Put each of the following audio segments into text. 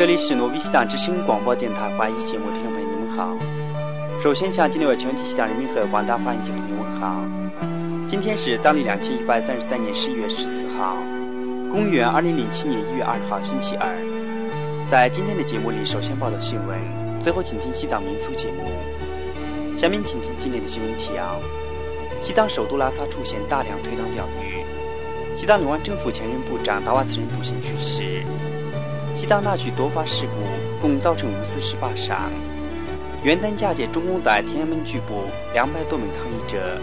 这里是挪威西党之声广播电台华语节目，听众朋友你们好。首先向今天为全体西党人民和广大华人节目朋友问好。今天是当地2133年11月14号，公元2007年1月2号星期二。在今天的节目里，首先报道新闻，最后请听西藏民俗节目。下面请听今天的新闻提要：西藏首都拉萨出现大量退党标语。西藏流亡政府前任部长达瓦茨人不幸去世。西藏那曲多发事故，共造成548伤。元旦佳节，中共在天安门拘捕200多名抗议者。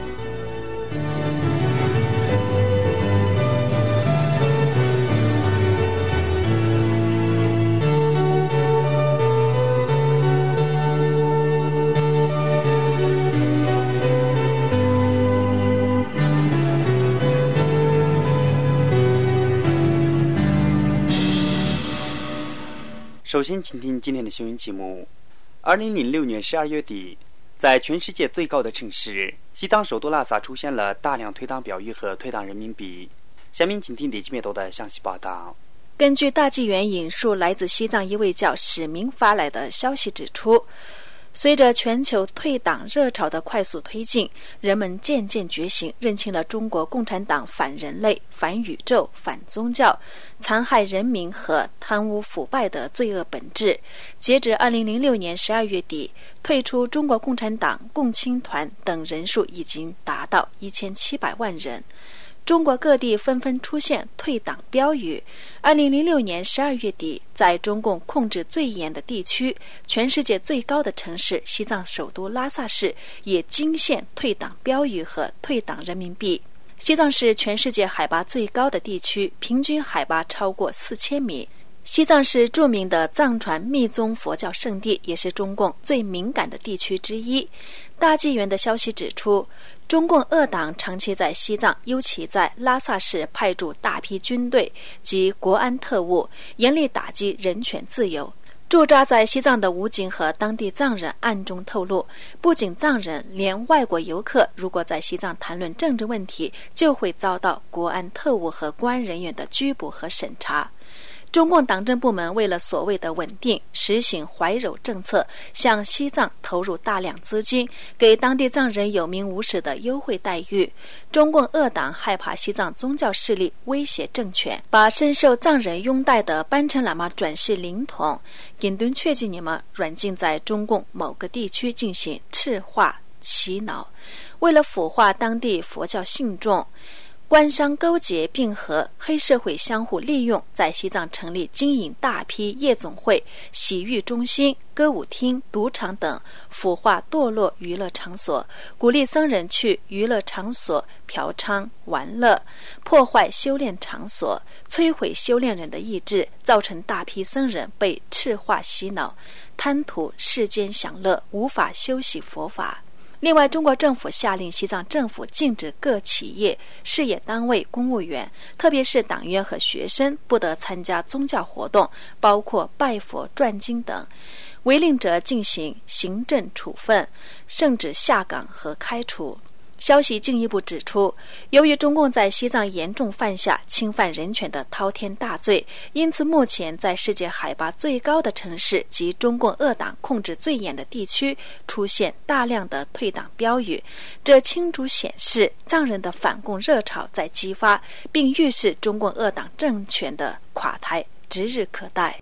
首先请听今天的新闻节目。2006年12月底，在全世界最高的城市西藏首都拉萨出现了大量退党标语和退党人民币。下面请听李基灭多的详细报道。 根据大纪元引述来自西藏一位叫史明发来的消息指出，随着全球退党热潮的快速推进，人们渐渐觉醒，认清了中国共产党反人类、反宇宙、反宗教、残害人民和贪污腐败的罪恶本质。截至2006年12月底，退出中国共产党、共青团等人数已经达到1700万人。中国各地纷纷出现退党标语。2006年12月底，在中共控制最严的地区，全世界最高的城市西藏首都拉萨市也惊现退党标语和退党人民币。西藏是全世界海拔最高的地区，平均海拔超过4000米。西藏是著名的藏传密宗佛教圣地，也是中共最敏感的地区之一。大纪元的消息指出，中共恶党长期在西藏，尤其在拉萨市派驻大批军队及国安特务，严厉打击人权自由。驻扎在西藏的武警和当地藏人暗中透露，不仅藏人，连外国游客如果在西藏谈论政治问题，就会遭到国安特务和公安人员的拘捕和审查。中共党政部门为了所谓的稳定，实行怀柔政策，向西藏投入大量资金，给当地藏人有名无实的优惠待遇。中共恶党害怕西藏宗教势力威胁政权，把深受藏人拥戴的班禅喇嘛转世灵童印敦确吉尼玛软禁在中共某个地区进行赤化洗脑。为了腐化当地佛教信众，官商勾结并和黑社会相互利用，在西藏成立经营大批夜总会、洗浴中心、歌舞厅、赌场等腐化堕落娱乐场所，鼓励僧人去娱乐场所嫖娼玩乐，破坏修炼场所，摧毁修炼人的意志，造成大批僧人被赤化洗脑，贪图世间享乐，无法修习佛法。另外，中国政府下令西藏政府禁止各企业、事业单位、公务员，特别是党员和学生，不得参加宗教活动，包括拜佛、转经等。违令者进行行政处分，甚至下岗和开除。消息进一步指出，由于中共在西藏严重犯下侵犯人权的滔天大罪，因此目前在世界海拔最高的城市及中共恶党控制最严的地区出现大量的退党标语，这清楚显示藏人的反共热潮在激发，并预示中共恶党政权的垮台指日可待。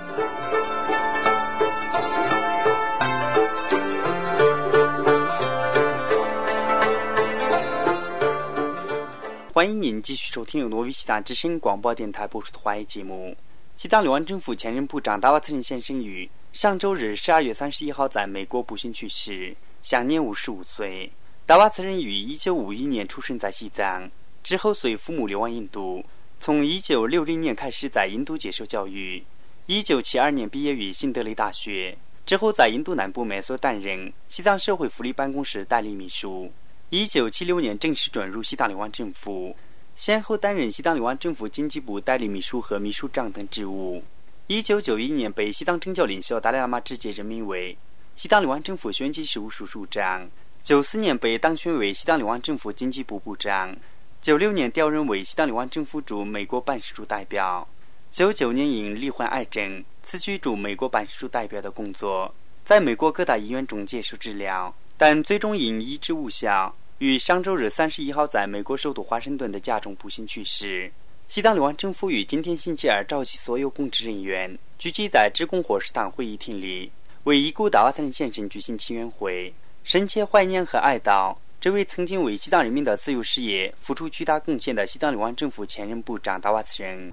欢迎您继续收听由挪威西藏之声广播电台播出的华语节目。西藏流亡政府前任部长达瓦茨人先生于上周日12月31号在美国不幸去世，享年55岁。达瓦茨人于1951年出生在西藏，之后随父母流亡印度，从1960年开始在印度接受教育。1972年毕业于新德里大学，之后在印度南部美索担任西藏社会福利办公室代理秘书。1976年正式转入西藏流亡政府，先后担任西藏流亡政府经济部代理秘书和秘书长等职务。1991年被西藏政教领袖达赖喇嘛直接任命为西藏流亡政府选举事务署署长。94年被当选为西藏流亡政府经济部部长。96年调任为西藏流亡政府驻美国办事处代表。99年因罹患癌症此举驻美国办事处代表的工作，在美国各大医院中接受治疗，但最终因医治无效，于上周日31号在美国首都华盛顿的家中不幸去世。西藏流亡政府于今天星期二召集所有公职人员，聚集在职工伙食堂会议厅里，为已故达瓦特人先生举行祈愿会，深切怀念和哀悼这位曾经为西藏人民的自由事业付出巨大贡献的西藏流亡政府前任部长达瓦特人。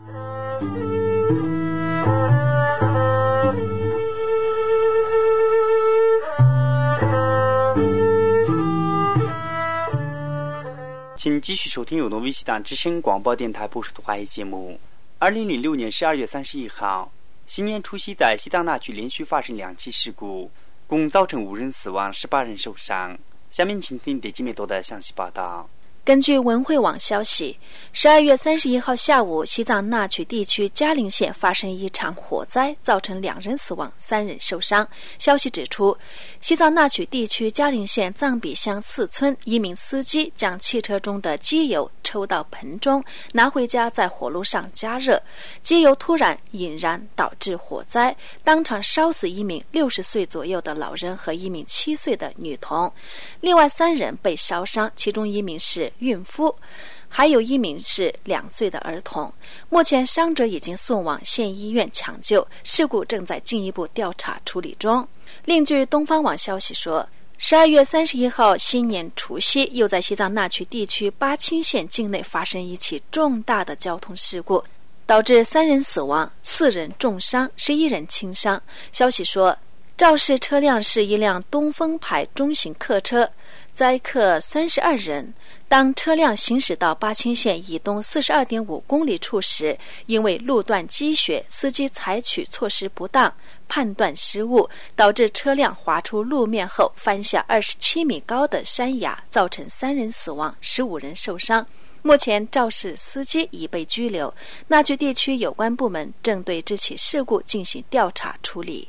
请继续收听由挪威西藏之声广播电台播出的华语节目。2006年12月31号，新年除夕在西藏那曲连续发生2起事故，共造成5人死亡，18人受伤。下面请听第几米多的详细报道。 根据文汇网消息，12月31号下午，西藏那曲地区嘉陵县发生一场火灾，造成2人死亡，3人受伤。消息指出，西藏那曲地区嘉陵县藏比乡4村一名司机将汽车中的机油抽到盆中，拿回家在火炉上加热，机油突然引燃，导致火灾，当场烧死一名60岁左右的老人和一名7岁的女童，另外3人被烧伤，其中1名是孕妇，还有1名是2岁的儿童。目前伤者已经送往县医院抢救，事故正在进一步调查处理中。另据东方网消息说，12月31号新年除夕，又在西藏那曲地区巴青县境内发生一起重大的交通事故，导致3人死亡，4人重伤，11人轻伤。消息说，肇事车辆是一辆东风牌中型客车，载客32人。当车辆行驶到巴青县以东42.5公里处时，因为路段积雪，司机采取措施不当，判断失误，导致车辆滑出路面后翻下27米高的山崖，造成3人死亡，15人受伤。目前肇事司机已被拘留，那曲地区有关部门正对这起事故进行调查处理。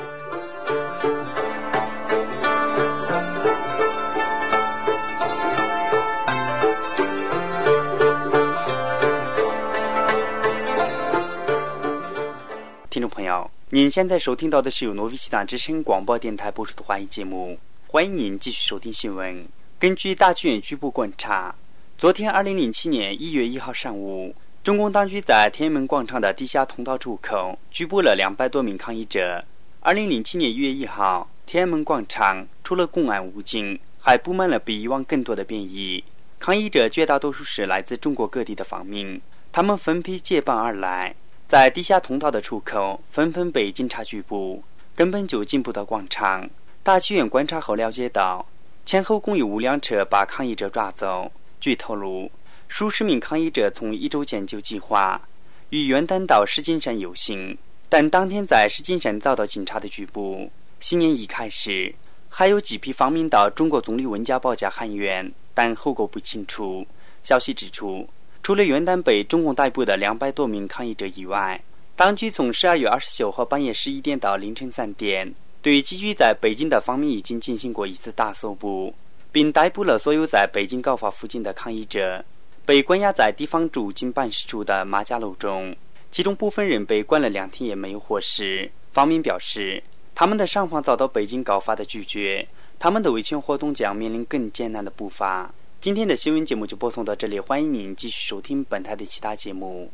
听众朋友，您现在收听到的是由挪威西藏之声广播电台播出的华语节目，欢迎您继续收听新闻。根据大剧院局部观察，昨天2007年1月1号上午，中共当局在天安门广场的地下通道出口拘捕了200多名抗议者。2007年1月1号，天安门广场除了公安武警，还布满了比以往更多的便衣。抗议者绝大多数是来自中国各地的访民，他们分批结伴而来，在地下通道的出口纷纷被警察拘捕，根本就进不到广场。大剧院观察后了解到，前后共有5辆车把抗议者抓走。据透露，数十名抗议者从1周前就计划于元旦到石景山游行，但当天在石景山遭到警察的拘捕。新年一开始，还有几批访民到中国总理温家宝家喊冤，但后果不清楚。消息指出，除了元旦被中共逮捕的200多名抗议者以外，当局从12月29号半夜11点到凌晨3点，对集聚在北京的访民已经进行过1次大搜捕，并逮捕了所有在北京高法附近的抗议者，被关押在地方驻京办事处的马家楼中，其中部分人被关了2天也没有获释。访民表示，他们的上访遭到北京高法的拒绝，他们的维权活动将面临更艰难的步伐。今天的新闻节目就播送到这里，欢迎您继续收听本台的其他节目。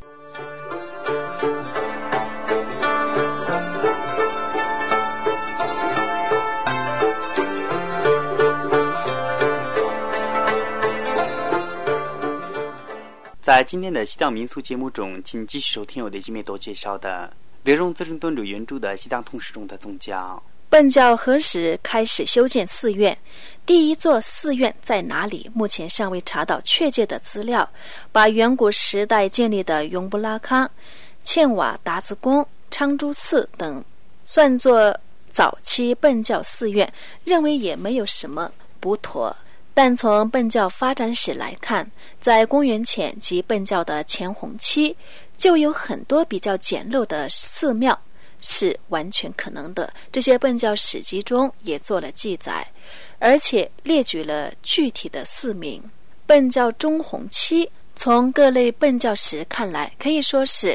在今天的西藏民俗节目中，请继续收听我的姐妹都介绍的内容自成顿主原著的西藏通史中的宗教。 苯教何时开始修建寺院？第一座寺院在哪里？目前尚未查到确切的资料。把远古时代建立的永布拉康、茜瓦达子宫、昌珠寺等算作早期苯教寺院，认为也没有什么不妥。但从苯教发展史来看，在公元前及苯教的前弘期，就有很多比较简陋的寺庙是完全可能的。这些苯教史籍中也做了记载，而且列举了具体的寺名。苯教中弘期从各类苯教史看来，可以说是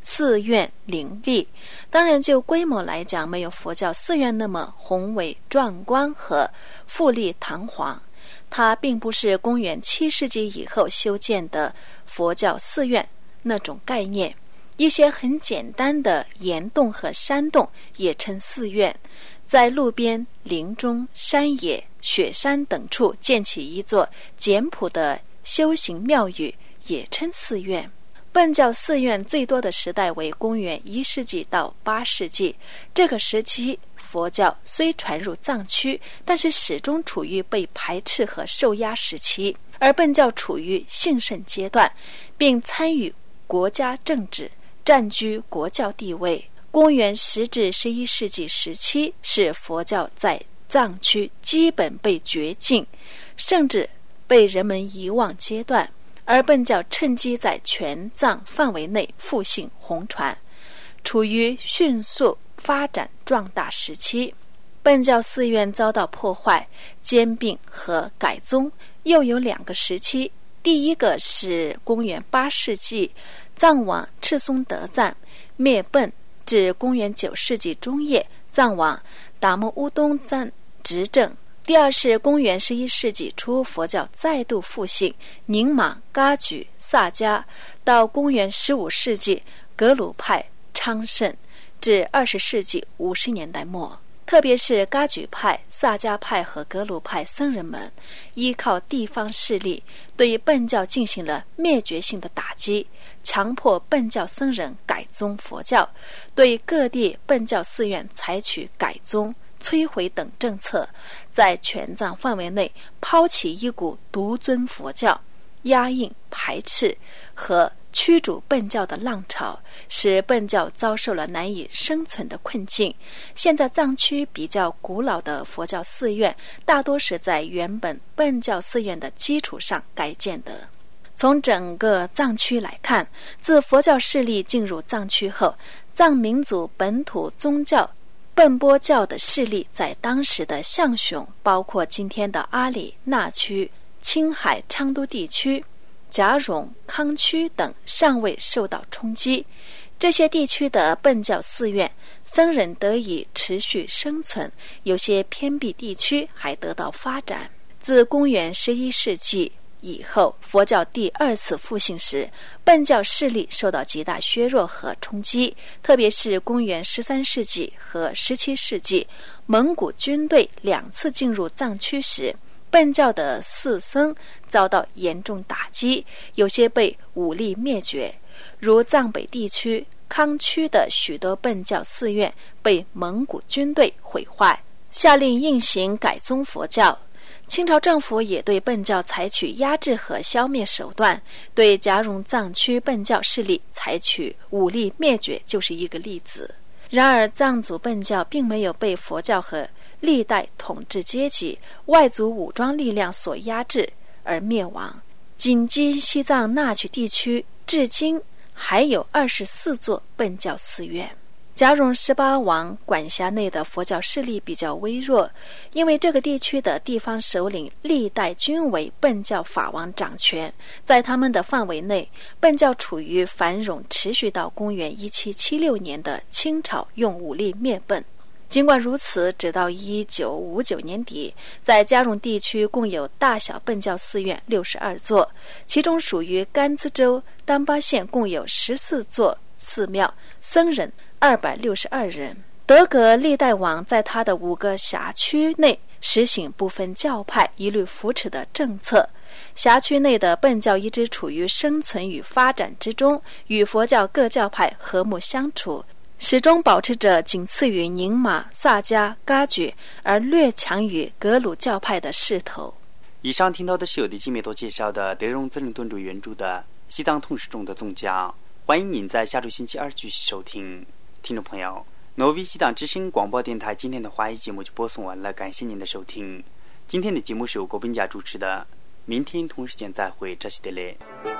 寺院林立。当然就规模来讲，没有佛教寺院那么宏伟壮观和富丽堂皇。它并不是公元7世纪以后修建的佛教寺院那种概念。一些很简单的岩洞和山洞也称寺院，在路边、林中、山野、雪山等处建起一座简朴的修行庙宇，也称寺院。苯教寺院最多的时代为公元1世纪到8世纪，这个时期佛教虽传入藏区，但是始终处于被排斥和受压时期，而苯教处于兴盛阶段，并参与国家政治，占据国教地位。公元10至11世纪时期是佛教在藏区基本被绝境，甚至被人们遗忘阶段，而苯教趁机在全藏范围内复兴弘传，处于迅速发展壮大时期。苯教寺院遭到破坏、兼并和改宗又有2个时期。第一个是公元8世纪藏王赤松德赞灭苯，至公元9世纪中叶藏王达摩乌东赞执政。第二是公元11世纪初佛教再度复兴，宁玛、噶举、萨迦，到公元15世纪格鲁派昌盛，至20世纪50年代末。特别是噶举派、萨迦派和格鲁派僧人们依靠地方势力，对苯教进行了灭绝性的打击，强迫苯教僧人改宗佛教，对各地苯教寺院采取改宗、摧毁等政策，在全藏范围内抛起一股独尊佛教、压抑、排斥和驱逐苯教的浪潮，使苯教遭受了难以生存的困境。现在藏区比较古老的佛教寺院大多是在原本苯教寺院的基础上改建的。从整个藏区来看，自佛教势力进入藏区后，藏民族本土宗教苯波教的势力在当时的象雄，包括今天的阿里、那区、青海、昌都地区、夹绒、康区等尚未受到冲击。这些地区的苯教寺院僧人得以持续生存，有些偏僻地区还得到发展。自公元11世纪以后，佛教第2次复兴时，苯教势力受到极大削弱和冲击，特别是公元13世纪和17世纪，蒙古军队2次进入藏区时，苯教的寺僧遭到严重打击，有些被武力灭绝，如藏北地区康区的许多苯教寺院被蒙古军队毁坏，下令硬行改宗佛教。清朝政府也对苯教采取压制和消灭手段，对夹绒藏区苯教势力采取武力灭绝就是一个例子。然而藏族苯教并没有被佛教和历代统治阶级、外族武装力量所压制而灭亡。仅今西藏那曲地区至今还有24座苯教寺院。夹绒18王管辖内的佛教势力比较微弱，因为这个地区的地方首领历代均为苯教法王掌权，在他们的范围内，苯教处于繁荣，持续到公元1776年的清朝用武力灭苯。尽管如此，直到1959年底，在夹绒地区共有大小苯教寺院62座，其中属于甘孜州丹巴县共有14座寺庙，僧人262人。德格历代王在他的5个辖区内实行不分教派、一律扶持的政策，辖区内的苯教一直处于生存与发展之中，与佛教各教派和睦相处，始终保持着仅次于宁玛、萨迦、噶举而略强于格鲁教派的势头。 以上听到的是由地基美多介绍的德荣自然顿主原著的西藏通史中的宗教，欢迎您在下周星期2继续收听。听众朋友，挪威西藏之声广播电台今天的华语节目就播送完了，感谢您的收听。今天的节目是由郭斌家主持的，明天同时间再会，这是德勒。